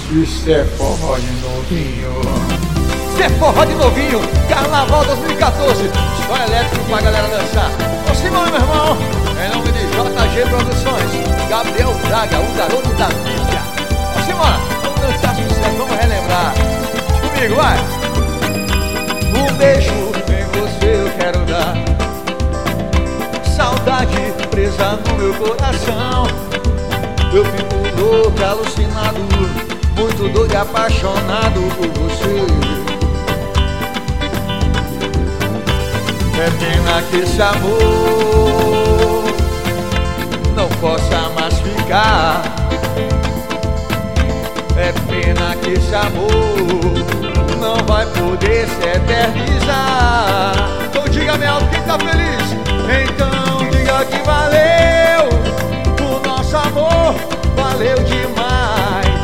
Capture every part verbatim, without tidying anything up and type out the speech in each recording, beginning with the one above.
Isso é forró de novinho. Isso é forró de novinho, Carnaval dois mil e quatorze. Só elétrico pra galera dançar. Ô Simão, meu irmão, em nome de J G Produções, Gabriel Braga, o garoto da mídia. Ô Simão, vamos dançar sucesso, vamos relembrar. Comigo, vai. Um beijo em você eu quero dar, saudade presa no meu coração. Eu fico louco, alucinado, muito doido e apaixonado por você. É pena que esse amor não possa mais ficar. É pena que esse amor não vai poder se eternizar. Então diga-me alto quem tá feliz. Então diga que valeu o nosso amor, valeu demais.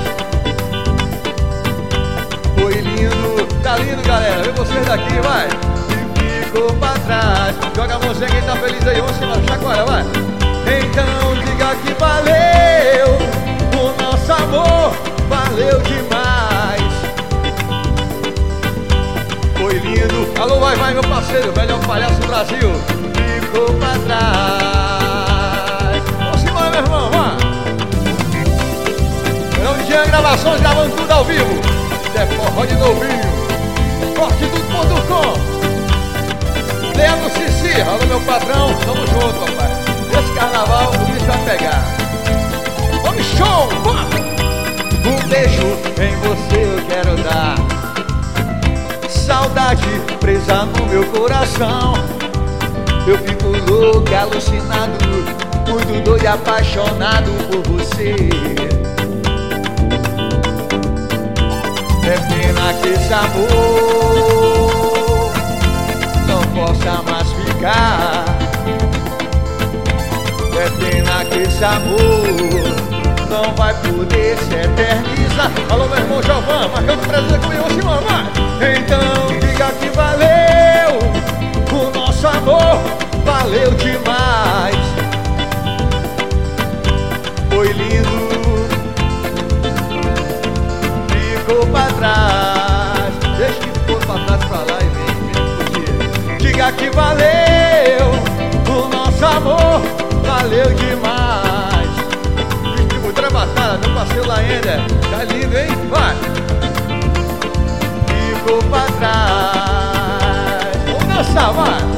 Foi lindo, tá lindo, galera. Vê vocês daqui, vai. E ficou pra trás. Joga a mãozinha quem tá feliz aí. Vamos embora, chacoalha, vai. Então diga que valeu o nosso amor, valeu demais. Foi lindo. Alô, vai, vai, meu parceiro, melhor palhaço do Brasil. Ficou pra trás. Vamos embora, meu irmão, vai. Verão de Jean Gravações, gravando tudo ao vivo. Isso é forró de novinho. Forte tudo ponto com. Leandro Cici, alô meu patrão, tamo junto, papai. Esse carnaval o bicho vai pegar. Vamos, show, vamos. Um beijo em você eu quero dar, saudade presa no meu coração. Eu fico louco, alucinado, muito doido e apaixonado por você. É pena que esse amor não possa mais ficar. É pena que esse amor não vai poder se eternizar. Alô, meu irmão Jovan, marcando presença comigo, Simão, vai. Então diga que valeu o nosso amor, valeu demais. Foi lindo, ficou pra trás. Deixa que ficou pra trás pra lá e vem, vem. Diga que valeu o nosso amor, valeu demais. Distribuidora Batalha, meu parceiro Laender, tá lindo, hein? Vai! Ficou pra trás. Vamos dançar, vai!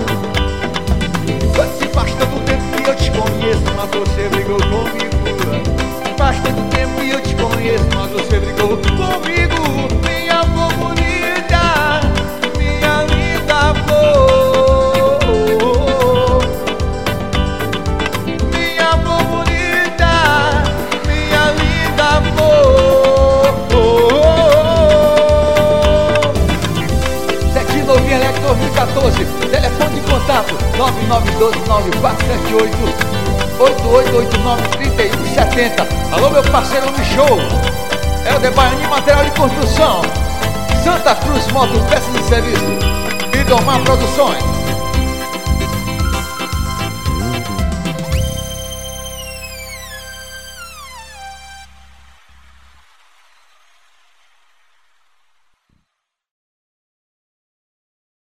Faz tanto tempo que eu te conheço, mas você brigou comigo. Faz tanto tempo que eu te conheço, mas você brigou comigo. Minha flor bonita, minha linda flor. Minha flor bonita, minha linda flor. Sete novinha Electro dois mil e quatorze. Telefone de contato nove nove um dois nove quatro sete oito oito oito oito nove três um sete zero. Alô, meu parceiro Michou, é o de Baianinho Material de Construção, Santa Cruz Moto Peças de Serviço e Domar Produções.